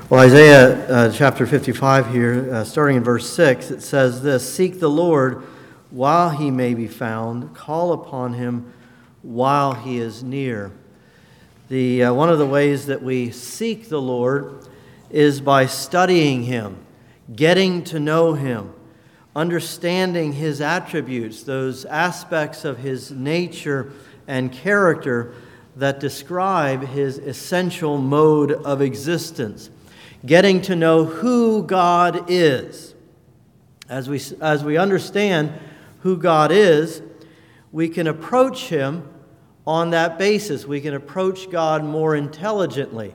Well, Isaiah chapter 55 here, starting in verse 6, it says this: "Seek the Lord while he may be found, call upon him while he is near." One of the ways that we seek the Lord is by studying him, getting to know him, understanding his attributes, those aspects of his nature and character that describe his essential mode of existence. Getting to know who God is. As we understand who God is, we can approach him on that basis. We can approach God more intelligently.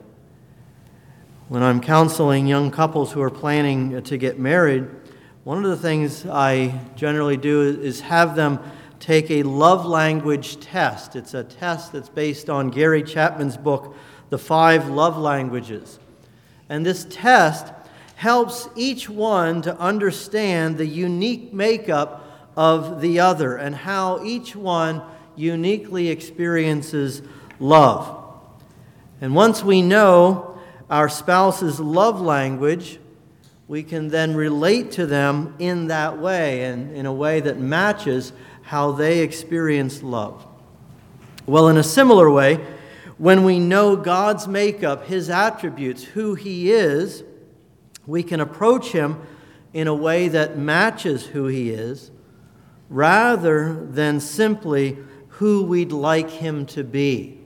When I'm counseling young couples who are planning to get married, one of the things I generally do is have them take a love language test. It's a test that's based on Gary Chapman's book, The 5 Love Languages. And this test helps each one to understand the unique makeup of the other and how each one uniquely experiences love. And once we know our spouse's love language, we can then relate to them in that way and in a way that matches how they experience love. Well, in a similar way, when we know God's makeup, his attributes, who he is, we can approach him in a way that matches who he is, rather than simply who we'd like him to be.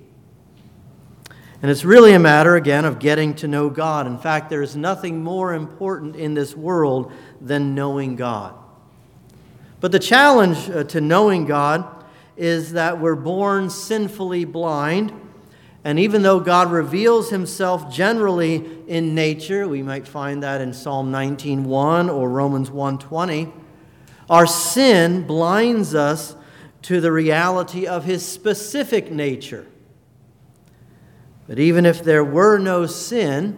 And it's really a matter, again, of getting to know God. In fact, there is nothing more important in this world than knowing God. But the challenge to knowing God is that we're born sinfully blind. And even though God reveals himself generally in nature, we might find that in Psalm 19:1 or Romans 1:20, our sin blinds us to the reality of his specific nature. But even if there were no sin,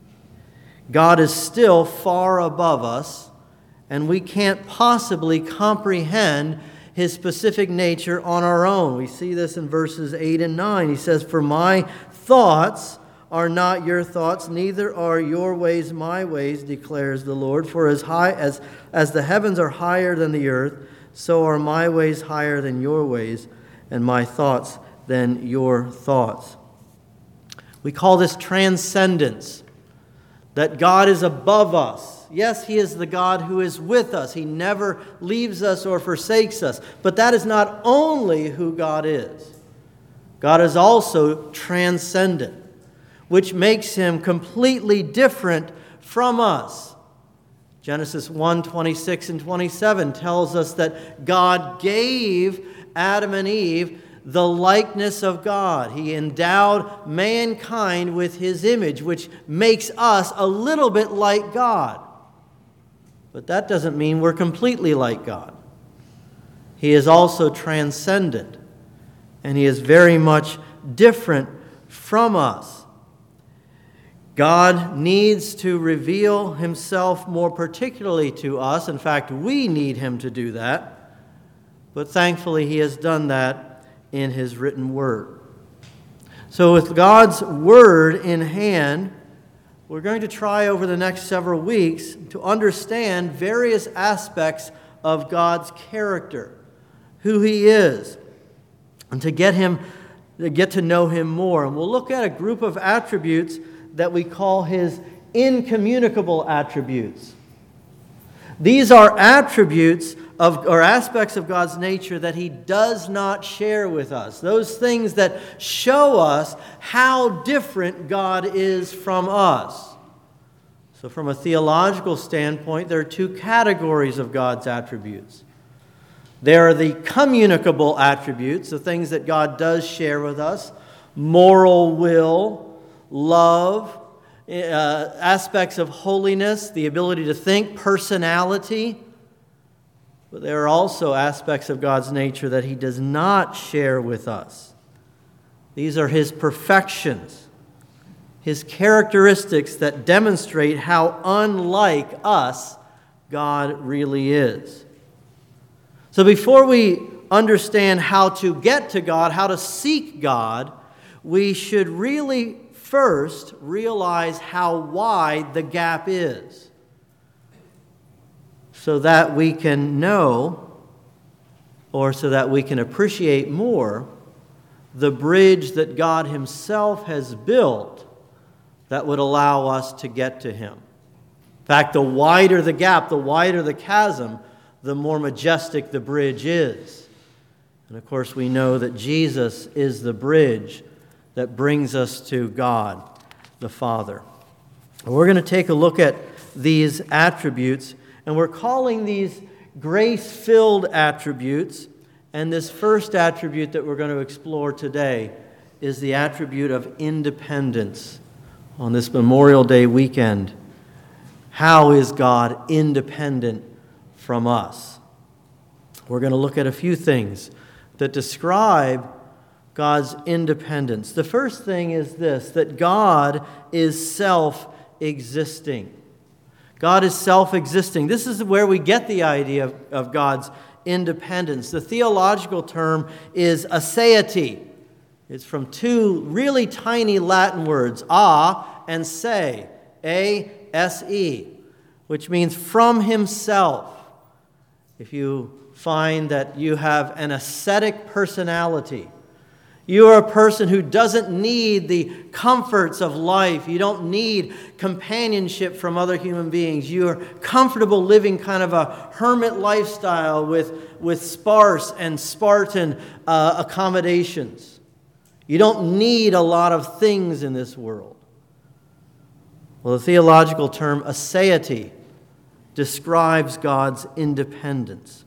God is still far above us, and we can't possibly comprehend his specific nature on our own. We see this in verses 8 and 9. He says, "For my thoughts are not your thoughts, neither are your ways my ways, declares the Lord. For as high as the heavens are higher than the earth, so are my ways higher than your ways, and my thoughts than your thoughts." We call this transcendence, that God is above us. Yes, he is the God who is with us. He never leaves us or forsakes us. But that is not only who God is. God is also transcendent, which makes him completely different from us. Genesis 1:26 and 27 tells us that God gave Adam and Eve the likeness of God. He endowed mankind with his image, which makes us a little bit like God. But that doesn't mean we're completely like God. He is also transcendent, and he is very much different from us. God needs to reveal himself more particularly to us. In fact, we need him to do that. But thankfully, he has done that in his written word. So with God's word in hand, we're going to try over the next several weeks to understand various aspects of God's character, who he is, and to get to know him more. And we'll look at a group of attributes that we call his incommunicable attributes. These are attributes or aspects of God's nature that he does not share with us. Those things that show us how different God is from us. So from a theological standpoint, there are two categories of God's attributes. There are the communicable attributes, the things that God does share with us: moral will, love, aspects of holiness, the ability to think, personality. But there are also aspects of God's nature that he does not share with us. These are his perfections, his characteristics that demonstrate how unlike us God really is. So before we understand how to get to God, how to seek God, we should really first realize how wide the gap is, so that we can know, or so that we can appreciate more, the bridge that God Himself has built that would allow us to get to Him. In fact, the wider the gap, the wider the chasm, the more majestic the bridge is. And of course, we know that Jesus is the bridge that brings us to God, the Father. And we're going to take a look at these attributes, and we're calling these grace-filled attributes. And this first attribute that we're going to explore today is the attribute of independence on this Memorial Day weekend. How is God independent from us? We're going to look at a few things that describe God's independence. The first thing is this, that God is self-existing. God is self-existing. This is where we get the idea of God's independence. The theological term is aseity. It's from two really tiny Latin words, a and se, A-S-E, which means from himself. If you find that you have an ascetic personality, you are a person who doesn't need the comforts of life. You don't need companionship from other human beings. You are comfortable living kind of a hermit lifestyle with sparse and Spartan accommodations. You don't need a lot of things in this world. Well, the theological term aseity describes God's independence.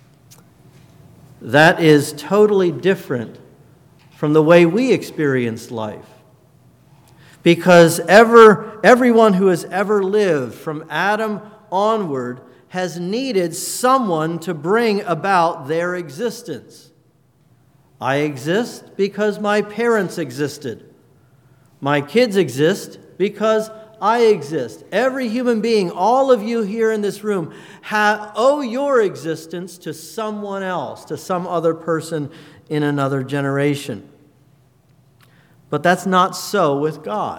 That is totally different from the way we experience life. Because everyone who has ever lived from Adam onward has needed someone to bring about their existence. I exist because my parents existed. My kids exist because I exist. Every human being, all of you here in this room, owe your existence to someone else, to some other person in another generation. But that's not so with God.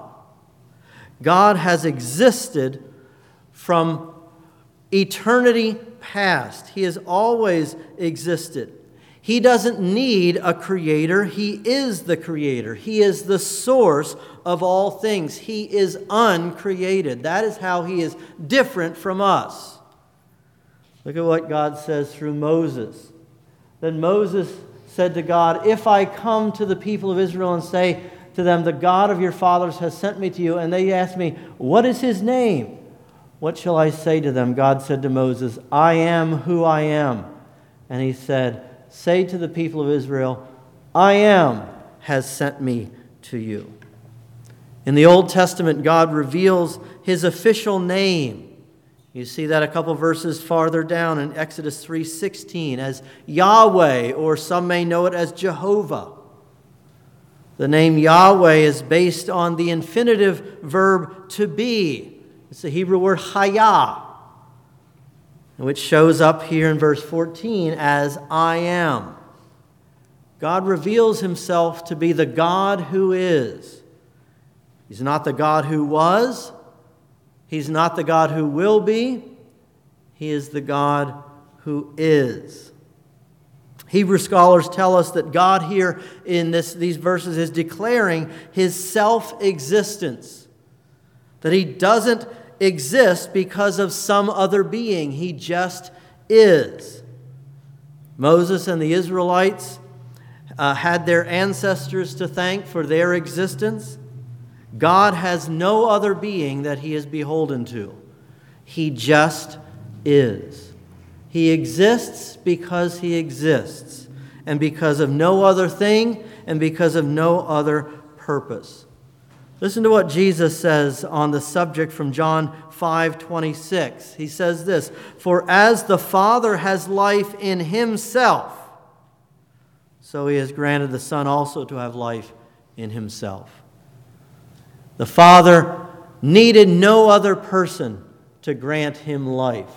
God has existed from eternity past. He has always existed. He doesn't need a creator. He is the creator. He is the source of all things. He is uncreated. That is how he is different from us. Look at what God says through Moses. Then Moses said to God, "If I come to the people of Israel and say to them, 'The God of your fathers has sent me to you,' and they ask me, 'What is his name?' what shall I say to them?" God said to Moses, "I am who I am." And he said, "Say to the people of Israel, 'I am has sent me to you.'" In the Old Testament, God reveals his official name. You see that a couple verses farther down in Exodus 3:16 as Yahweh, or some may know it as Jehovah. The name Yahweh is based on the infinitive verb to be. It's the Hebrew word hayah, which shows up here in verse 14 as I am. God reveals himself to be the God who is. He's not the God who was. He's not the God who will be. He is the God who is. Hebrew scholars tell us that God here in these verses is declaring his self-existence. That he doesn't exist because of some other being. He just is. Moses and the Israelites had their ancestors to thank for their existence. God has no other being that he is beholden to. He just is. He exists because he exists, and because of no other thing, and because of no other purpose. Listen to what Jesus says on the subject from John 5:26. He says this, "For as the Father has life in himself, so he has granted the Son also to have life in himself." The Father needed no other person to grant him life.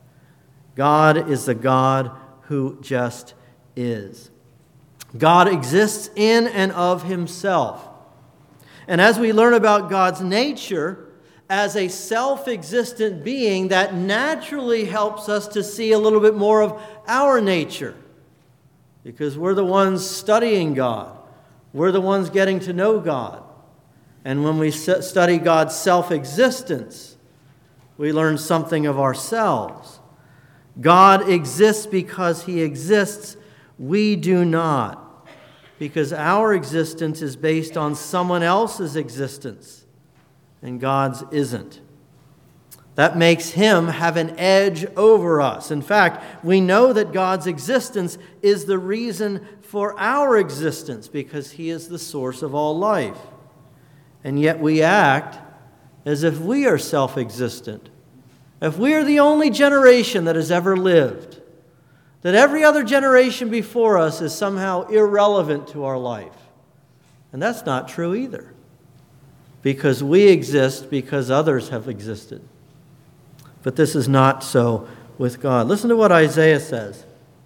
God is the God who just is. God exists in and of himself. And as we learn about God's nature as a self-existent being, that naturally helps us to see a little bit more of our nature. Because we're the ones studying God. We're the ones getting to know God. And when we study God's self-existence, we learn something of ourselves. God exists because He exists. We do not. Because our existence is based on someone else's existence, and God's isn't. That makes Him have an edge over us. In fact, we know that God's existence is the reason for our existence, because He is the source of all life. And yet we act as if we are self-existent. If we are the only generation that has ever lived, that every other generation before us is somehow irrelevant to our life. And that's not true either. Because we exist because others have existed. But this is not so with God. Listen to what Isaiah says.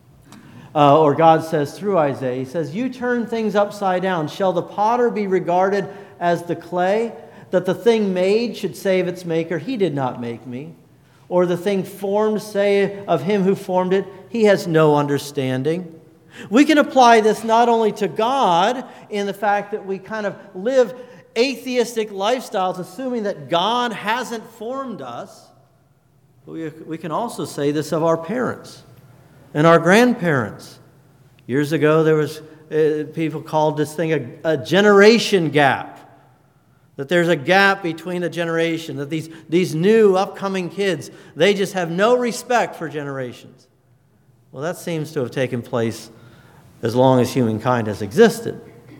Or God says through Isaiah. He says, "You turn things upside down. Shall the potter be regarded as the clay, that the thing made should say of its maker, He did not make me? Or the thing formed say of Him who formed it, He has no understanding?" We can apply this not only to God in the fact that we kind of live atheistic lifestyles, assuming that God hasn't formed us, but we can also say this of our parents and our grandparents. Years ago, there was people called this thing a generation gap. That there's a gap between the generation, that these new upcoming kids, they just have no respect for generations. Well, that seems to have taken place as long as humankind has existed.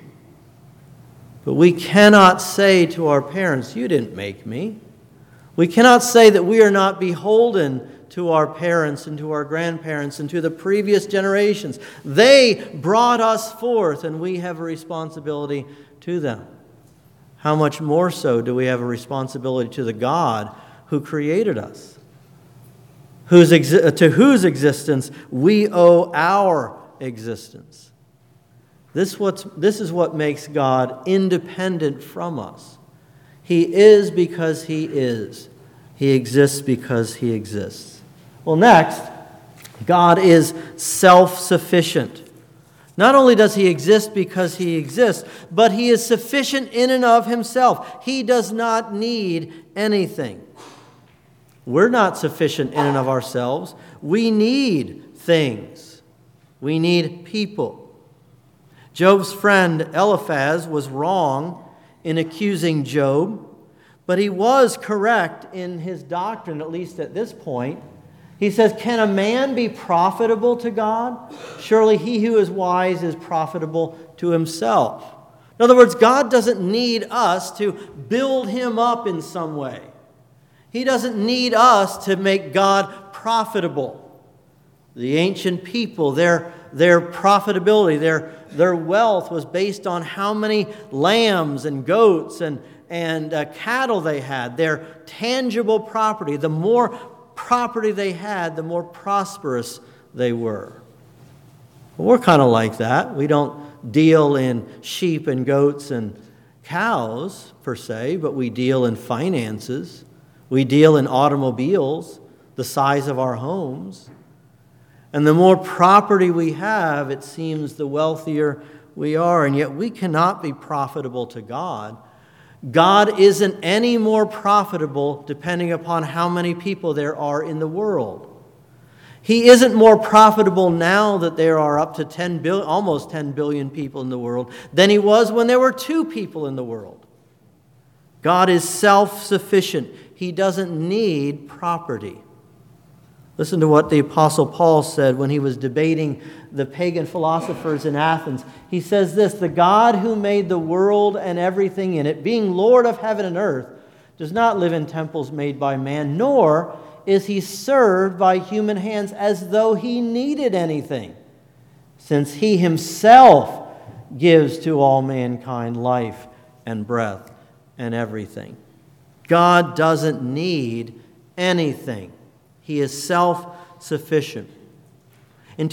But we cannot say to our parents, "You didn't make me." We cannot say that we are not beholden to our parents and to our grandparents and to the previous generations. They brought us forth, and we have a responsibility to them. How much more so do we have a responsibility to the God who created us, to whose existence we owe our existence. This is what makes God independent from us. He is because He is. He exists because He exists. Well, next, God is self-sufficient. Not only does He exist because He exists, but He is sufficient in and of Himself. He does not need anything. We're not sufficient in and of ourselves. We need things. We need people. Job's friend Eliphaz was wrong in accusing Job, but he was correct in his doctrine, at least at this point. He says, "Can a man be profitable to God? Surely he who is wise is profitable to himself." In other words, God doesn't need us to build Him up in some way. He doesn't need us to make God profitable. The ancient people, their profitability, their wealth was based on how many lambs and goats and cattle they had, their tangible property. The more property they had, the more prosperous they were. Well, we're kind of like that. We don't deal in sheep and goats and cows, per se, but we deal in finances. We deal in automobiles, the size of our homes. And the more property we have, it seems the wealthier we are. And yet we cannot be profitable to God. God isn't any more profitable depending upon how many people there are in the world. He isn't more profitable now that there are up to almost 10 billion people in the world than He was when there were 2 people in the world. God is self-sufficient. He doesn't need property. Listen to what the Apostle Paul said when he was debating the pagan philosophers in Athens. He says this, "The God who made the world and everything in it, being Lord of heaven and earth, does not live in temples made by man, nor is He served by human hands as though He needed anything, since He Himself gives to all mankind life and breath and everything." God doesn't need anything. He is self-sufficient. In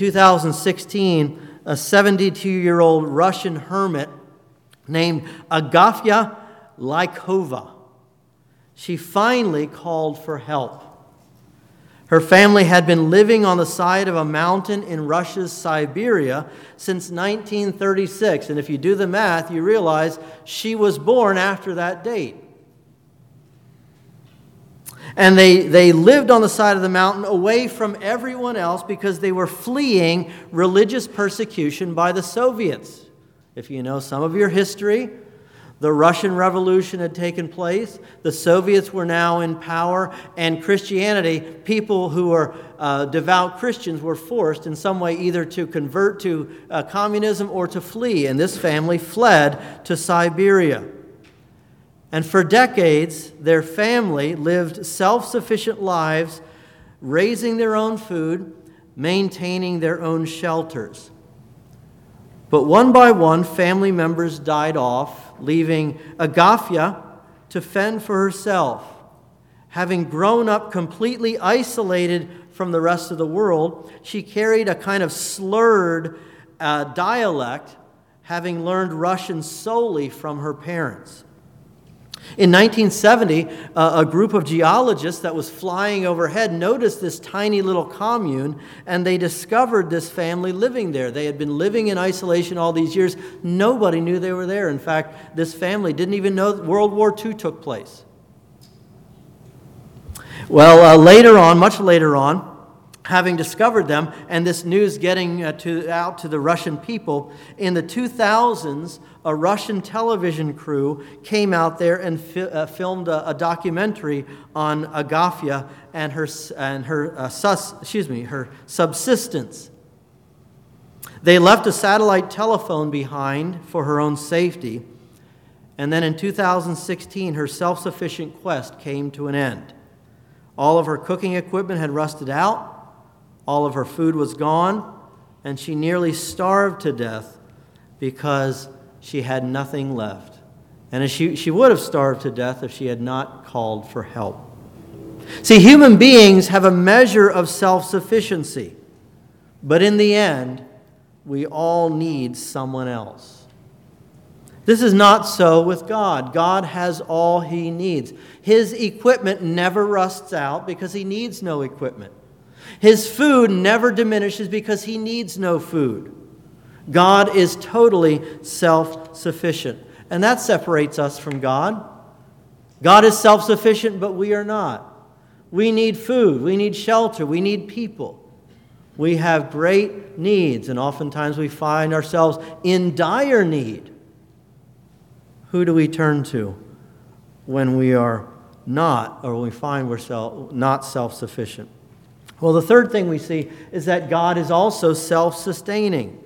2016, a 72-year-old Russian hermit named Agafya Lykova. She finally called for help. Her family had been living on the side of a mountain in Russia's Siberia since 1936. And if you do the math, you realize she was born after that date. And they lived on the side of the mountain away from everyone else because they were fleeing religious persecution by the Soviets. If you know some of your history, the Russian Revolution had taken place. The Soviets were now in power. And Christianity, people who were devout Christians, were forced in some way either to convert to communism or to flee. And this family fled to Siberia. And for decades, their family lived self-sufficient lives, raising their own food, maintaining their own shelters. But one by one, family members died off, leaving Agafya to fend for herself. Having grown up completely isolated from the rest of the world, she carried a kind of slurred dialect, having learned Russian solely from her parents. In 1970, a group of geologists that was flying overhead noticed this tiny little commune, and they discovered this family living there. They had been living in isolation all these years. Nobody knew they were there. In fact, this family didn't even know that World War II took place. Well, much later on, having discovered them, and this news getting out to the Russian people, in the 2000s, a Russian television crew came out there and filmed a documentary on Agafya and her subsistence. They left a satellite telephone behind for her own safety, and then in 2016, her self-sufficient quest came to an end. All of her cooking equipment had rusted out. All of her food was gone, and she nearly starved to death because she had nothing left. And she would have starved to death if she had not called for help. See, human beings have a measure of self-sufficiency, but in the end, we all need someone else. This is not so with God. God has all He needs. His equipment never rusts out because He needs no equipment. His food never diminishes because He needs no food. God is totally self-sufficient. And that separates us from God. God is self-sufficient, but we are not. We need food. We need shelter. We need people. We have great needs, and oftentimes we find ourselves in dire need. Who do we turn to when we are not, or when we find we're not self-sufficient? Well, the third thing we see is that God is also self-sustaining.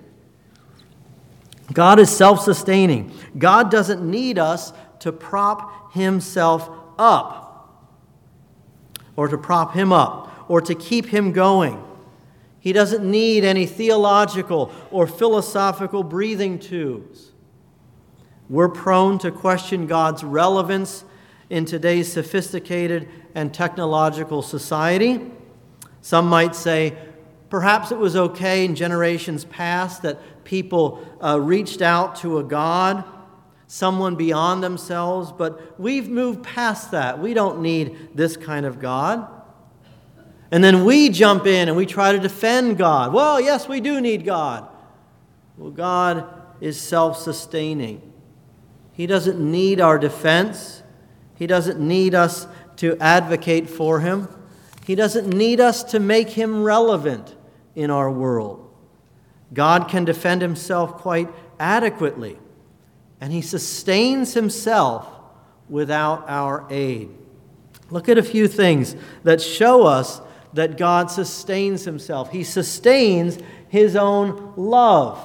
God is self-sustaining. God doesn't need us to prop Himself up, or to prop Him up, or to keep Him going. He doesn't need any theological or philosophical breathing tubes. We're prone to question God's relevance in today's sophisticated and technological society. Some might say, perhaps it was okay in generations past that people reached out to a God, someone beyond themselves, but we've moved past that. We don't need this kind of God. And then we jump in and we try to defend God. Well, yes, we do need God. Well, God is self-sustaining. He doesn't need our defense. He doesn't need us to advocate for Him. He doesn't need us to make Him relevant in our world. God can defend Himself quite adequately, and He sustains Himself without our aid. Look at a few things that show us that God sustains Himself. He sustains His own love.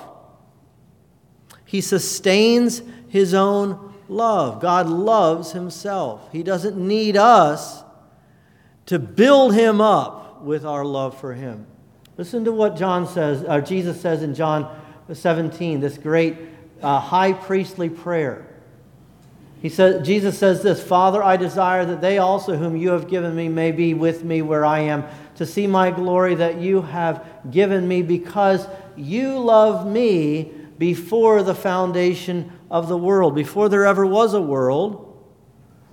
He sustains His own love. God loves Himself. He doesn't need us to build Him up with our love for Him. Listen to what Jesus says in John 17, this great high priestly prayer. Jesus says this, "Father, I desire that they also whom you have given me may be with me where I am, to see my glory that you have given me, because you loved me before the foundation of the world." Before there ever was a world,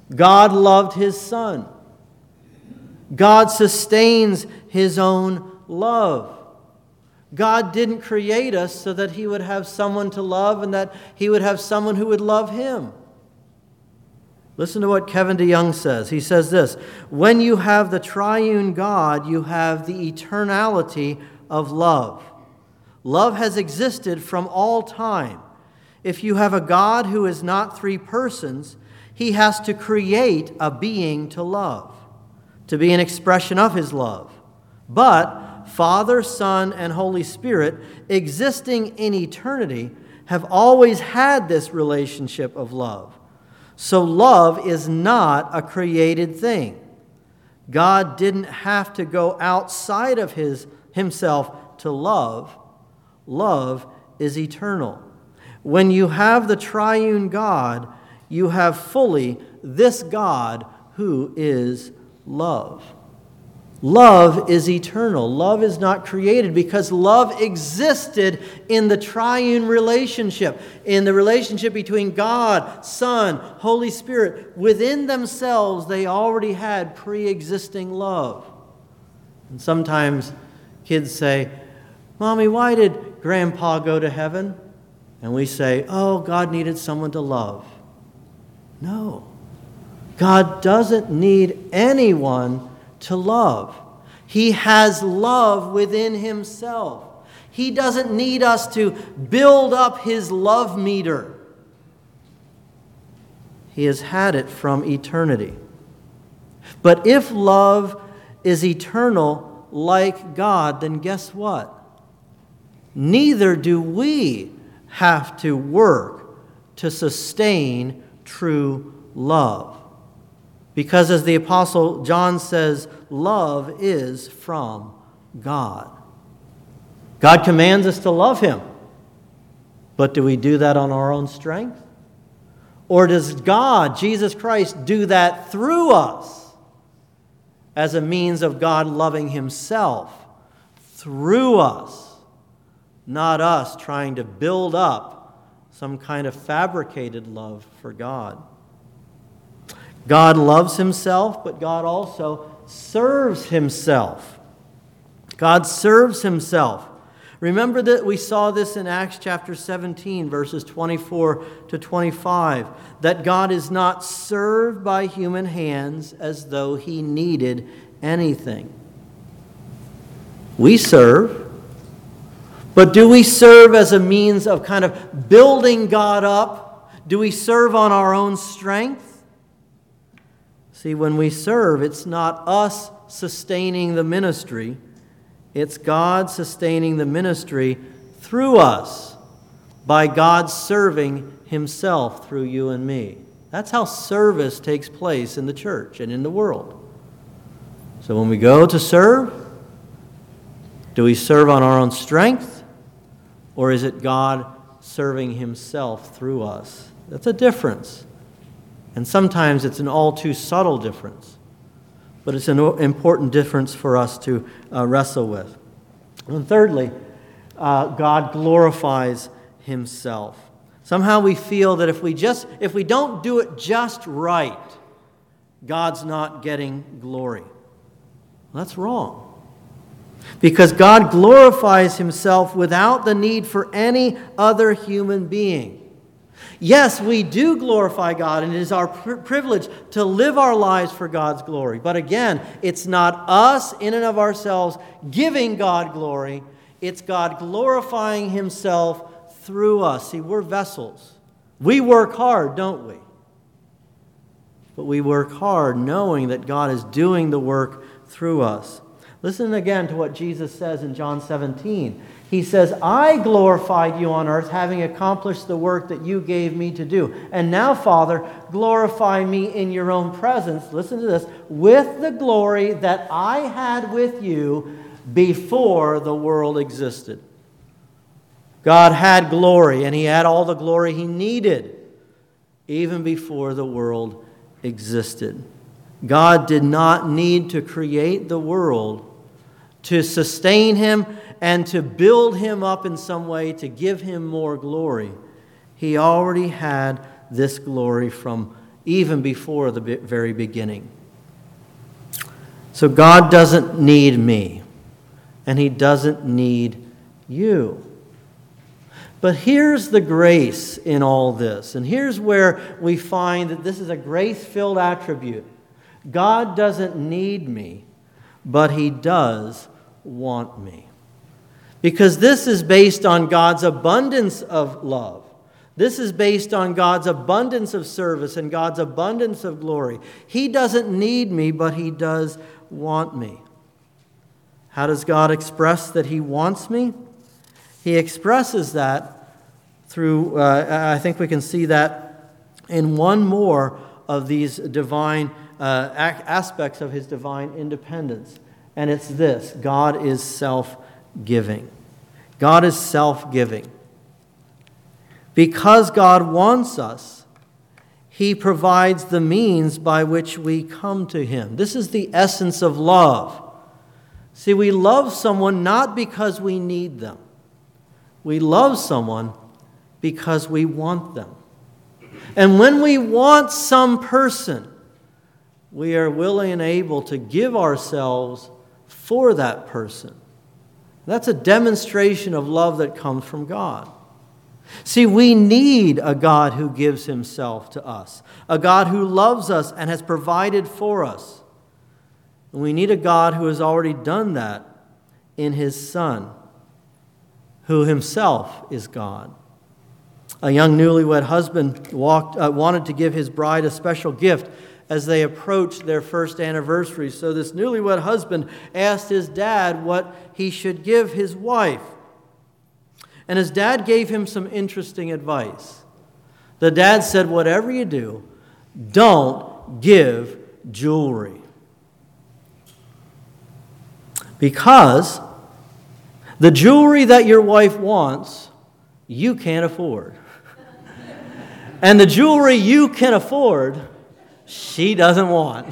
God loved his Son. God sustains his own love. God didn't create us so that he would have someone to love and that he would have someone who would love him. Listen to what Kevin DeYoung says. He says this: when you have the triune God, you have the eternality of love. Love has existed from all time. If you have a God who is not three persons, he has to create a being to love, to be an expression of his love. But Father, Son, and Holy Spirit, existing in eternity, have always had this relationship of love. So love is not a created thing. God didn't have to go outside of himself to love. Love is eternal. When you have the triune God, you have fully this God who is love. Love is eternal. Love is not created because love existed in the triune relationship, in the relationship between God, Son, Holy Spirit. Within themselves, they already had pre-existing love. And sometimes kids say, "Mommy, why did Grandpa go to heaven?" And we say, "Oh, God needed someone to love." No. God doesn't need anyone to love. He has love within himself. He doesn't need us to build up his love meter. He has had it from eternity. But if love is eternal like God, then guess what? Neither do we have to work to sustain true love. Because as the Apostle John says, love is from God. God commands us to love him. But do we do that on our own strength? Or does God, Jesus Christ, do that through us as a means of God loving himself through us? Not us trying to build up some kind of fabricated love for God. God loves himself, but God also serves himself. God serves himself. Remember that we saw this in Acts chapter 17, verses 24 to 25, that God is not served by human hands as though he needed anything. We serve. But do we serve as a means of kind of building God up? Do we serve on our own strength? See, when we serve, it's not us sustaining the ministry. It's God sustaining the ministry through us by God serving himself through you and me. That's how service takes place in the church and in the world. So when we go to serve, do we serve on our own strength? Or is it God serving himself through us? That's a difference. And sometimes it's an all too subtle difference. But it's an important difference for us to wrestle with. And thirdly, God glorifies himself. Somehow we feel that if we don't do it just right, God's not getting glory. Well, that's wrong. Because God glorifies himself without the need for any other human being. Yes, we do glorify God, and it is our privilege to live our lives for God's glory. But again, it's not us in and of ourselves giving God glory. It's God glorifying himself through us. See, we're vessels. We work hard, don't we? But we work hard knowing that God is doing the work through us. Listen again to what Jesus says in John 17. He says, "I glorified you on earth, having accomplished the work that you gave me to do. And now, Father, glorify me in your own presence," listen to this, "with the glory that I had with you before the world existed." God had glory, and he had all the glory he needed even before the world existed. God did not need to create the world to sustain him and to build him up in some way to give him more glory. He already had this glory from even before the very beginning. So God doesn't need me, and He doesn't need you. But here's the grace in all this, and here's where we find that this is a grace-filled attribute. God doesn't need me, but He does want me. Because this is based on God's abundance of love. This is based on God's abundance of service and God's abundance of glory. He doesn't need me, but He does want me. How does God express that He wants me? He expresses that through, I think we can see that in one more of these divine aspects of His divine independence. And it's this: God is self-giving. God is self-giving. Because God wants us, He provides the means by which we come to Him. This is the essence of love. See, we love someone not because we need them. We love someone because we want them. And when we want some person, we are willing and able to give ourselves for that person. That's a demonstration of love that comes from God. See, we need a God who gives Himself to us, a God who loves us and has provided for us. And we need a God who has already done that in His Son, who Himself is God. A young newlywed husband wanted to give his bride a special gift as they approached their first anniversary. So this newlywed husband asked his dad what he should give his wife. And his dad gave him some interesting advice. The dad said, whatever you do, don't give jewelry. Because the jewelry that your wife wants, you can't afford. And the jewelry you can afford, she doesn't want.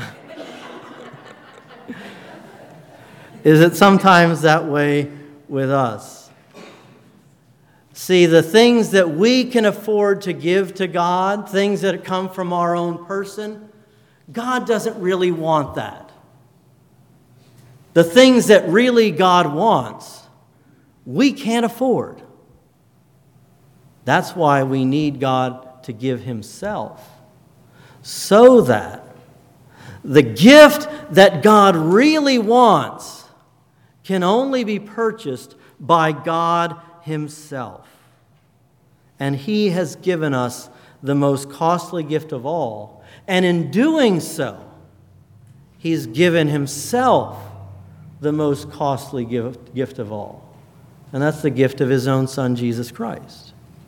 Is it sometimes that way with us? See, the things that we can afford to give to God, things that come from our own person, God doesn't really want that. The things that really God wants, we can't afford. That's why we need God to give Himself, so that the gift that God really wants can only be purchased by God Himself. And He has given us the most costly gift of all. And in doing so, He's given Himself the most costly gift of all. And that's the gift of His own Son, Jesus Christ.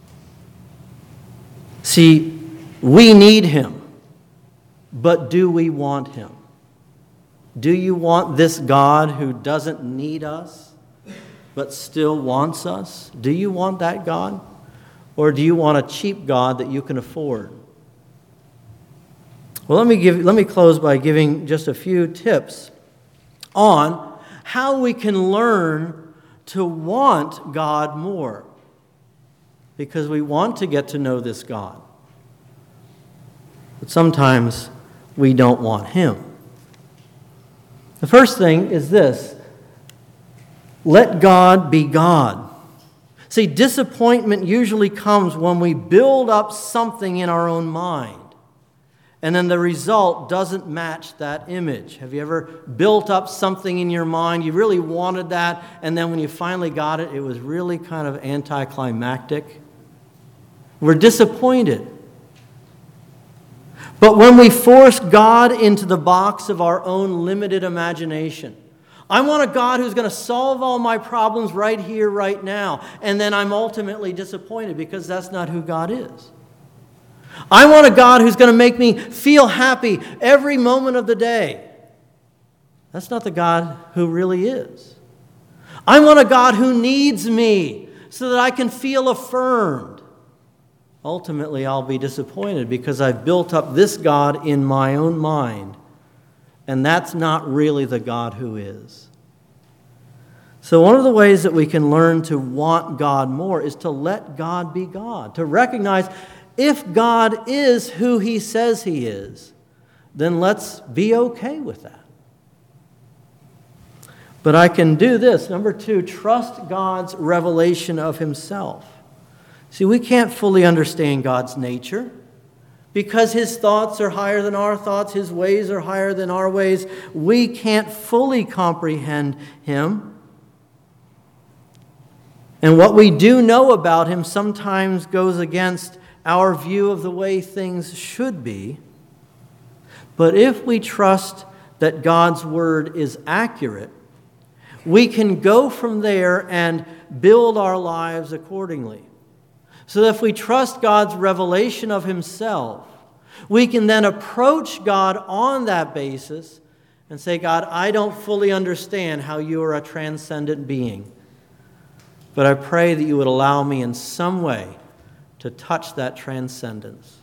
See, we need Him, but do we want Him? Do you want this God who doesn't need us, but still wants us? Do you want that God? Or do you want a cheap God that you can afford? Well, let me close by giving just a few tips on how we can learn to want God more. Because we want to get to know this God. But sometimes we don't want Him. The first thing is this: let God be God. See, disappointment usually comes when we build up something in our own mind, and then the result doesn't match that image. Have you ever built up something in your mind? You really wanted that, and then when you finally got it, it was really kind of anticlimactic. We're disappointed. But when we force God into the box of our own limited imagination, I want a God who's going to solve all my problems right here, right now, and then I'm ultimately disappointed because that's not who God is. I want a God who's going to make me feel happy every moment of the day. That's not the God who really is. I want a God who needs me so that I can feel affirmed. Ultimately, I'll be disappointed because I've built up this God in my own mind, and that's not really the God who is. So one of the ways that we can learn to want God more is to let God be God, to recognize if God is who he says he is, then let's be okay with that. But I can do this. Number 2, trust God's revelation of himself. See, we can't fully understand God's nature because his thoughts are higher than our thoughts, his ways are higher than our ways. We can't fully comprehend him. And what we do know about him sometimes goes against our view of the way things should be. But if we trust that God's word is accurate, we can go from there and build our lives accordingly. So that if we trust God's revelation of himself, we can then approach God on that basis and say, God, I don't fully understand how you are a transcendent being, but I pray that you would allow me in some way to touch that transcendence.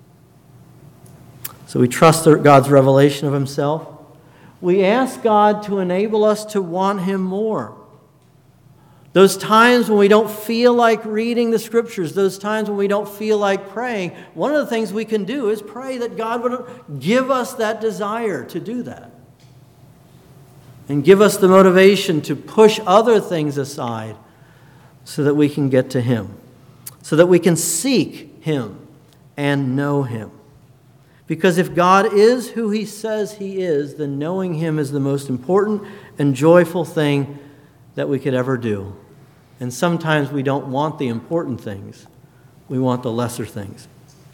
So we trust God's revelation of himself. We ask God to enable us to want him more. Those times when we don't feel like reading the scriptures, those times when we don't feel like praying, one of the things we can do is pray that God would give us that desire to do that. And give us the motivation to push other things aside so that we can get to him. So that we can seek him and know him. Because if God is who he says he is, then knowing him is the most important and joyful thing that we could ever do. And sometimes we don't want the important things. We want the lesser things.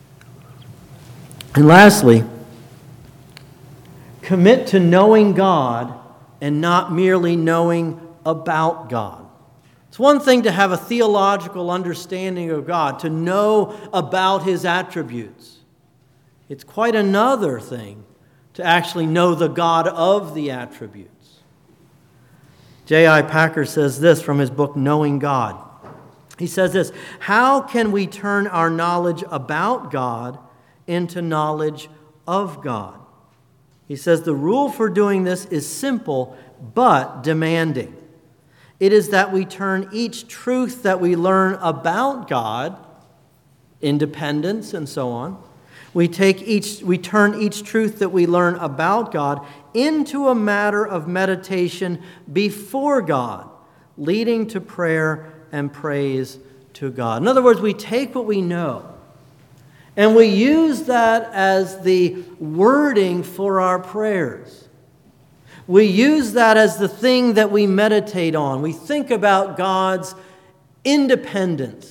And lastly, commit to knowing God and not merely knowing about God. It's one thing to have a theological understanding of God, to know about his attributes. It's quite another thing to actually know the God of the attributes. J.I. Packer says this from his book, Knowing God. He says this, how can we turn our knowledge about God into knowledge of God? He says the rule for doing this is simple but demanding. It is that we turn each truth that we learn about God, independence and so on, we turn each truth that we learn about God into a matter of meditation before God, leading to prayer and praise to God. In other words, we take what we know and we use that as the wording for our prayers. We use that as the thing that we meditate on. We think about God's independence.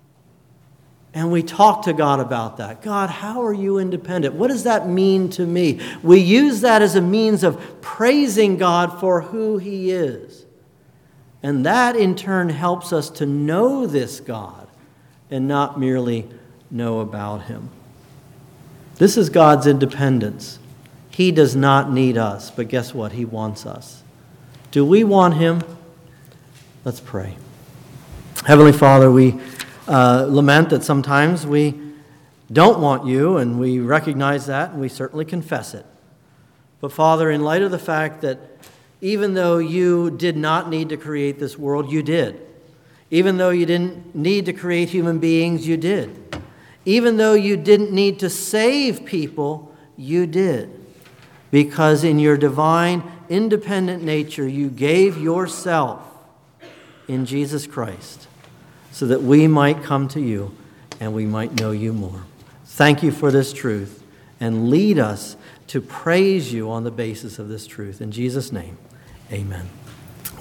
And we talk to God about that. God, how are you independent? What does that mean to me? We use that as a means of praising God for who he is. And that in turn helps us to know this God and not merely know about him. This is God's independence. He does not need us, but guess what? He wants us. Do we want him? Let's pray. Heavenly Father, we lament that sometimes we don't want you, and we recognize that, and we certainly confess it. But Father, in light of the fact that even though you did not need to create this world, you did. Even though you didn't need to create human beings, you did. Even though you didn't need to save people, you did. Because in your divine, independent nature, you gave yourself in Jesus Christ, so that we might come to you and we might know you more. Thank you for this truth, and lead us to praise you on the basis of this truth. In Jesus' name, amen.